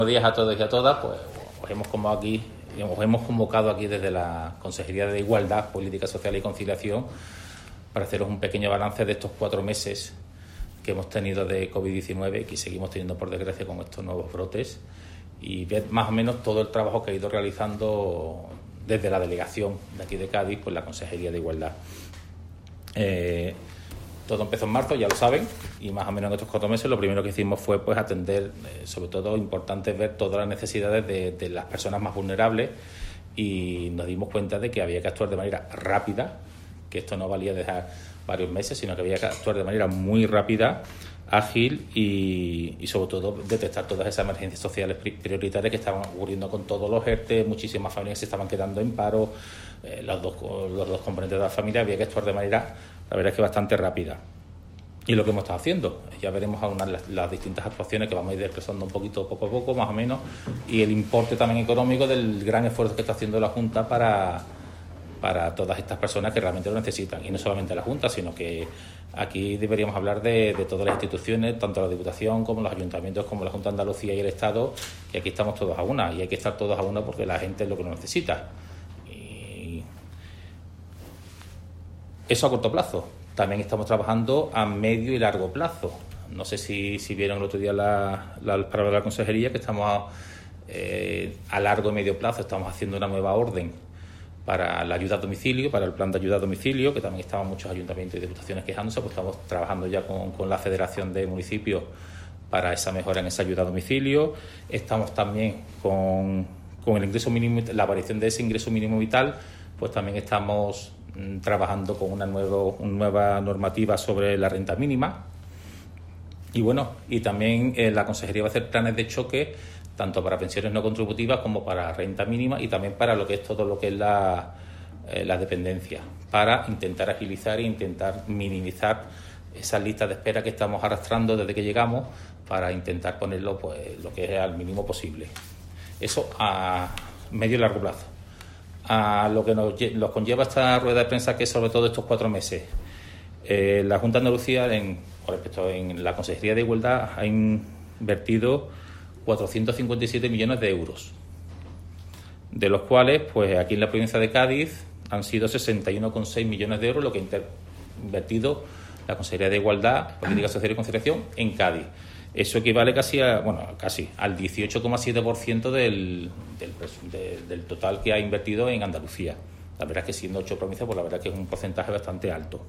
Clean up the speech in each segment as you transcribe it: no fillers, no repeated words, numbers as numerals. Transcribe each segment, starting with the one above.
Buenos días a todos y a todas. Pues os hemos convocado aquí desde la Consejería de Igualdad, Política Social y Conciliación para haceros un pequeño balance de estos 4 meses que hemos tenido de COVID-19 y que seguimos teniendo, por desgracia, con estos nuevos brotes, y ver más o menos todo el trabajo que ha ido realizando desde la delegación de aquí de Cádiz, pues la Consejería de Igualdad. Todo empezó en marzo, ya lo saben, y más o menos en estos 4 meses lo primero que hicimos fue pues atender, sobre todo importante ver todas las necesidades de las personas más vulnerables, y nos dimos cuenta de que había que actuar de manera rápida, que esto no valía dejar varios meses, sino que había que actuar de manera muy rápida, ágil y sobre todo detectar todas esas emergencias sociales prioritarias que estaban ocurriendo con todos los ERTE. Muchísimas familias se estaban quedando en paro, los dos componentes de la familia. Había que actuar de manera, la verdad es que bastante rápida. Y lo que hemos estado haciendo, ya veremos algunas las distintas actuaciones que vamos a ir expresando un poquito poco a poco, más o menos, y el importe también económico del gran esfuerzo que está haciendo la Junta para todas estas personas que realmente lo necesitan. Y no solamente la Junta, sino que aquí deberíamos hablar de todas las instituciones, tanto la Diputación como los ayuntamientos, como la Junta de Andalucía y el Estado, que aquí estamos todos a una, y hay que estar todos a una porque la gente es lo que lo necesita. Y eso a corto plazo. También estamos trabajando a medio y largo plazo. No sé si vieron el otro día la palabra de la Consejería, que estamos a largo y medio plazo, estamos haciendo una nueva orden para la ayuda a domicilio, para el plan de ayuda a domicilio, que también estaban muchos ayuntamientos y diputaciones quejándose. Pues estamos trabajando ya con la Federación de Municipios para esa mejora en esa ayuda a domicilio. Estamos también con el ingreso mínimo, la aparición de ese ingreso mínimo vital, pues también estamos trabajando con una nueva normativa sobre la renta mínima. Y bueno, y también la Consejería va a hacer planes de choque tanto para pensiones no contributivas como para renta mínima, y también para lo que es todo lo que es la dependencia, para intentar agilizar e intentar minimizar esas listas de espera que estamos arrastrando desde que llegamos, para intentar ponerlo pues lo que es al mínimo posible. Eso a medio y largo plazo. A lo que nos conlleva esta rueda de prensa, que es sobre todo estos 4 meses. La Junta de Andalucía, con respecto en la Consejería de Igualdad, ha invertido 457 millones de euros, de los cuales, pues aquí en la provincia de Cádiz, han sido 61,6 millones de euros lo que ha invertido la Consejería de Igualdad, Política Social y Conciliación en Cádiz. Eso equivale casi al 18,7% del total que ha invertido en Andalucía. La verdad es que, siendo 8 provincias, pues la verdad es que es un porcentaje bastante alto.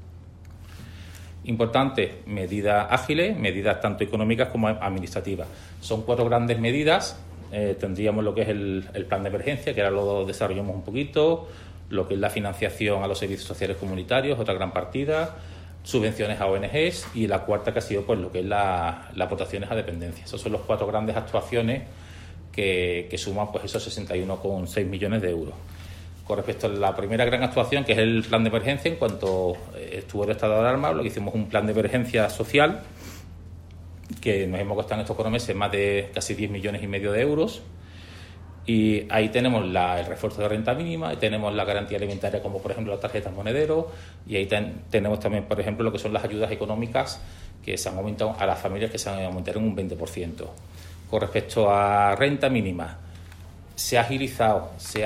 Importante, medidas ágiles, medidas tanto económicas como administrativas. Son 4 grandes medidas. Tendríamos lo que es el plan de emergencia, que ahora lo desarrollamos un poquito, lo que es la financiación a los servicios sociales comunitarios, otra gran partida, subvenciones a ONGs, y la cuarta, que ha sido pues lo que es las aportaciones a dependencias. Esas son las 4 grandes actuaciones que suman pues esos 61,6 millones de euros. Con respecto a la primera gran actuación, que es el plan de emergencia, en cuanto estuvo el estado de alarma, lo que hicimos un plan de emergencia social que nos hemos costado en estos 4 meses más de casi 10,5 millones de euros. Y ahí tenemos el refuerzo de renta mínima, y tenemos la garantía alimentaria, como por ejemplo las tarjetas monedero, y ahí tenemos también, por ejemplo, lo que son las ayudas económicas que se han aumentado a las familias, que se han aumentado en un 20%. Con respecto a renta mínima, se ha agilizado,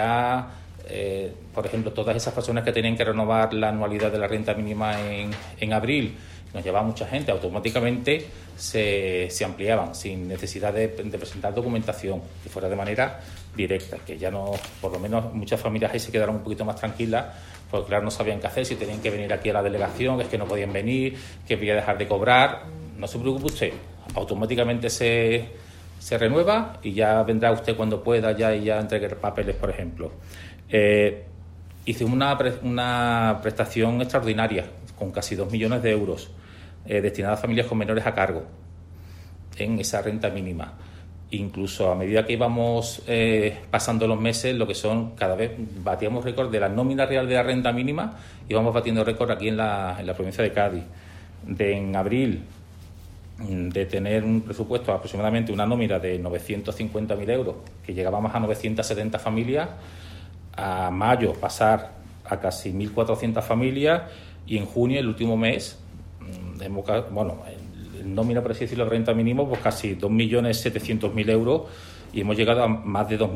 por ejemplo, todas esas personas que tenían que renovar la anualidad de la renta mínima en abril, nos llevaba mucha gente, automáticamente se ampliaban sin necesidad de presentar documentación, que fuera de manera directa, que ya no, por lo menos muchas familias ahí se quedaron un poquito más tranquilas, porque claro, no sabían qué hacer, si tenían que venir aquí a la delegación, es que no podían venir, que podía dejar de cobrar. No se preocupe usted, automáticamente se renueva y ya vendrá usted cuando pueda y ya entregue papeles, por ejemplo. Hicimos una prestación extraordinaria con casi 2 millones de euros destinada a familias con menores a cargo en esa renta mínima. Incluso a medida que íbamos pasando los meses, lo que son, cada vez batíamos récord de la nómina real de la renta mínima, íbamos batiendo récord aquí en la provincia de Cádiz. En abril, de tener un presupuesto aproximadamente una nómina de 950.000 euros, que llegábamos a 970 familias, a mayo pasar a casi 1.400 familias, y en junio, el último mes, en nómina, por así decirlo, de renta mínimo, pues casi 2.700.000 euros, y hemos llegado a más de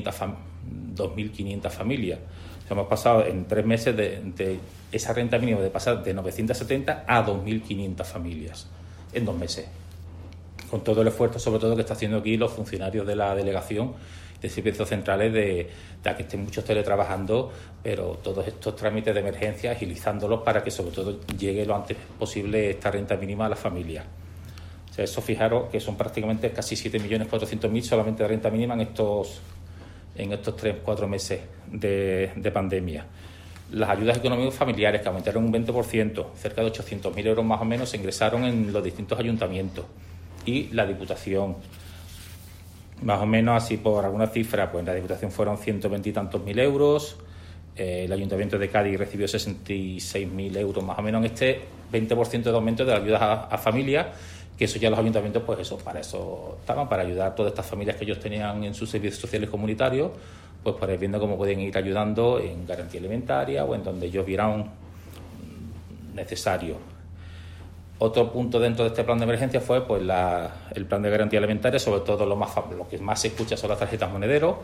2.500 familias. O sea, hemos pasado en 3 meses de esa renta mínima de pasar de 970 a 2.500 familias en 2 meses. Con todo el esfuerzo, sobre todo, que está haciendo aquí los funcionarios de la delegación de servicios centrales, de que estén muchos teletrabajando, pero todos estos trámites de emergencia agilizándolos para que sobre todo llegue lo antes posible esta renta mínima a las familias. O sea, eso, fijaros que son prácticamente casi 7.400.000 solamente de renta mínima en estos 3-4 meses de pandemia. Las ayudas económicas familiares, que aumentaron un 20%, cerca de 800.000 euros más o menos, se ingresaron en los distintos ayuntamientos y la Diputación. Más o menos, así por alguna cifra, pues la Diputación fueron 120 y tantos mil euros, el Ayuntamiento de Cádiz recibió 66.000 euros más o menos en este 20% de aumento de las ayudas a familias, que eso ya los ayuntamientos, pues eso, para eso estaban, para ayudar a todas estas familias que ellos tenían en sus servicios sociales comunitarios, pues para ir viendo cómo pueden ir ayudando en garantía alimentaria o en donde ellos vieran necesario. Otro punto dentro de este plan de emergencia fue pues el plan de garantía alimentaria, sobre todo lo que más se escucha son las tarjetas monedero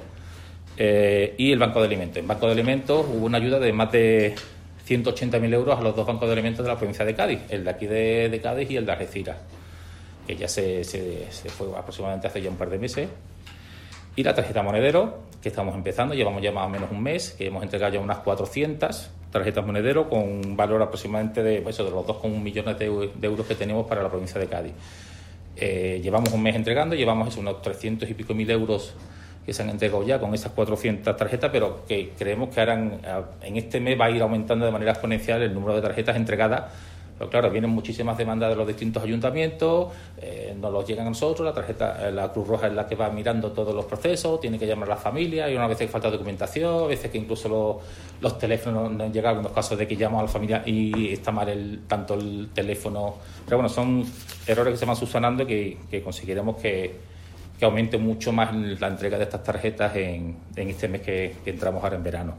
y el banco de alimentos. En banco de alimentos hubo una ayuda de más de 180.000 euros a los 2 bancos de alimentos de la provincia de Cádiz, el de aquí de Cádiz y el de Algeciras, que ya se fue aproximadamente hace ya un par de meses. Y la tarjeta monedero, que estamos empezando, llevamos ya más o menos un mes, que hemos entregado ya unas 400 tarjetas monedero con un valor aproximadamente de los 2,1 millones de euros que tenemos para la provincia de Cádiz. Llevamos un mes entregando, llevamos unos 300 y pico mil euros que se han entregado ya con esas 400 tarjetas, pero que creemos que en este mes va a ir aumentando de manera exponencial el número de tarjetas entregadas. Pero claro, vienen muchísimas demandas de los distintos ayuntamientos, nos los llegan a nosotros, la Cruz Roja es la que va mirando todos los procesos, tiene que llamar a la familia, y una vez que falta documentación, a veces que incluso los teléfonos nos han llegado algunos casos de que llamamos a la familia y está mal tanto el teléfono. Pero bueno, son errores que se van subsanando y que conseguiremos que aumente mucho más la entrega de estas tarjetas en este mes que entramos ahora en verano.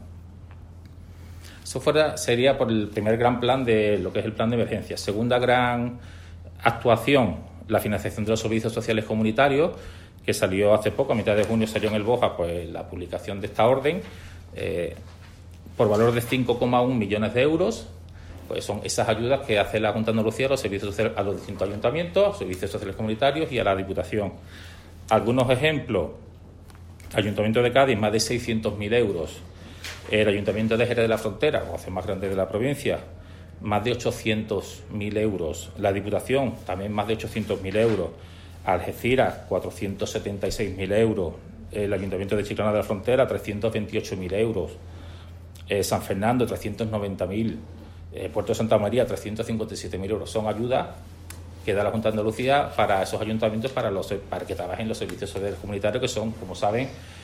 Eso sería por el primer gran plan de lo que es el plan de emergencia. Segunda gran actuación, la financiación de los servicios sociales comunitarios, que salió hace poco, a mitad de junio salió en el BOJA pues la publicación de esta orden, por valor de 5,1 millones de euros. Pues son esas ayudas que hace la Junta de Andalucía a los servicios sociales, a los distintos ayuntamientos, servicios sociales comunitarios y a la Diputación. Algunos ejemplos: Ayuntamiento de Cádiz, más de 600.000 euros. El Ayuntamiento de Jerez de la Frontera, o el más grande de la provincia, más de 800.000 euros. La Diputación, también más de 800.000 euros. Algeciras, 476.000 euros. El Ayuntamiento de Chiclana de la Frontera, 328.000 euros. San Fernando, 390.000. Puerto de Santa María, 357.000 euros. Son ayudas que da la Junta de Andalucía para esos ayuntamientos para que trabajen los servicios sociales comunitarios, que son, como saben,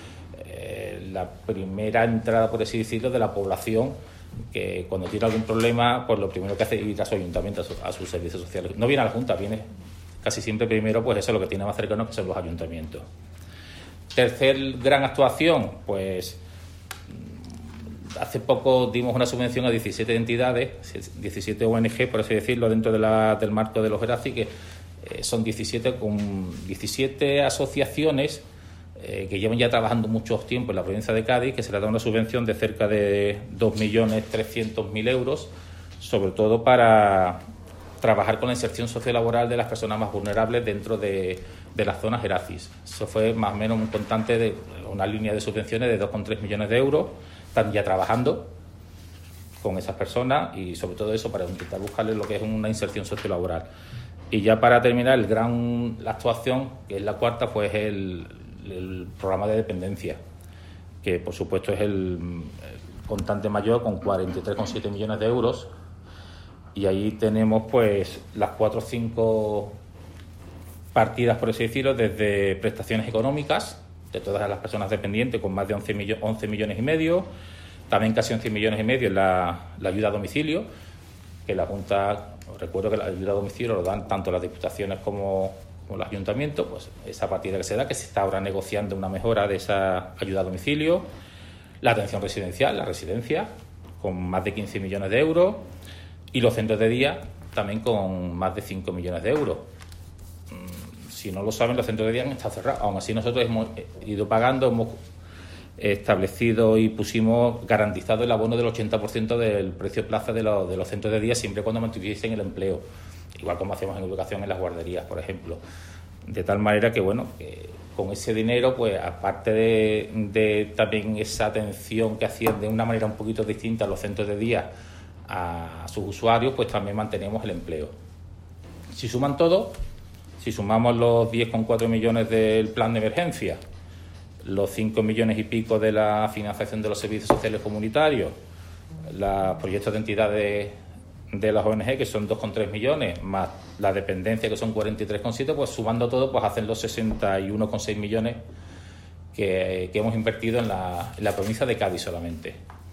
la primera entrada, por así decirlo, de la población, que cuando tiene algún problema, pues lo primero que hace es ir a su ayuntamiento, a sus servicios sociales. No viene a la Junta, viene casi siempre primero, pues eso es lo que tiene más cercano, que son los ayuntamientos. Tercer gran actuación, pues hace poco dimos una subvención a 17 entidades, 17 ONG, por así decirlo, dentro del marco de los ERACI, que son 17 asociaciones que llevan ya trabajando mucho tiempo en la provincia de Cádiz, que se les da una subvención de cerca de 2.300.000 euros, sobre todo para trabajar con la inserción sociolaboral de las personas más vulnerables dentro de las zonas ERACIS. Eso fue más o menos un contante de una línea de subvenciones de 2,3 millones de euros. Están ya trabajando con esas personas y sobre todo eso para intentar buscarles lo que es una inserción sociolaboral. Y ya para terminar, la actuación, que es la cuarta, pues el programa de dependencia, que por supuesto es el contante mayor, con 43,7 millones de euros, y ahí tenemos pues las 4 o 5 partidas, por así decirlo, desde prestaciones económicas de todas las personas dependientes, con más de 11 millones y medio, también casi 11 millones y medio en la ayuda a domicilio, que la Junta, recuerdo que la ayuda a domicilio lo dan tanto las diputaciones como los ayuntamientos, pues esa partida que se da, que se está ahora negociando una mejora de esa ayuda a domicilio. La atención residencial, la residencia, con más de 15 millones de euros, y los centros de día también con más de 5 millones de euros. Si no lo saben, los centros de día han estado cerrados. Aún así, nosotros hemos ido pagando, hemos establecido y pusimos garantizado el abono del 80% del precio plaza de los centros de día, siempre y cuando mantuviesen el empleo, igual como hacemos en educación en las guarderías, por ejemplo. De tal manera que, bueno, que con ese dinero, pues aparte de también esa atención que hacían de una manera un poquito distinta a los centros de día a sus usuarios, pues también mantenemos el empleo. Si suman todo, si sumamos los 10,4 millones del plan de emergencia, los 5 millones y pico de la financiación de los servicios sociales comunitarios, los proyectos de entidades de las ONG, que son 2,3 millones, más la dependencia, que son 43,7, pues sumando todo, pues hacen los 61,6 millones que hemos invertido en la provincia de Cádiz solamente.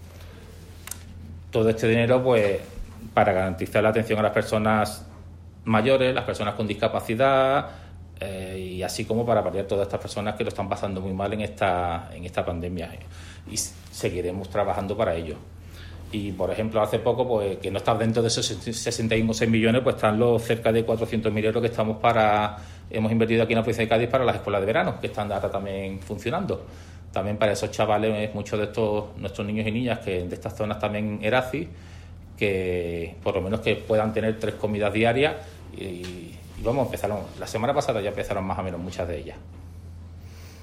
Todo este dinero, pues, para garantizar la atención a las personas mayores, las personas con discapacidad, y así como para paliar todas estas personas que lo están pasando muy mal en esta pandemia, y seguiremos trabajando para ello. Y, por ejemplo, hace poco, pues que no está dentro de esos 61,6 millones, pues están los cerca de 400.000 euros que hemos invertido aquí en la provincia de Cádiz para las escuelas de verano, que están ahora también funcionando. También para esos chavales, muchos de nuestros niños y niñas que de estas zonas también ERACI, que por lo menos que puedan tener 3 comidas diarias y vamos, la semana pasada ya empezaron más o menos muchas de ellas.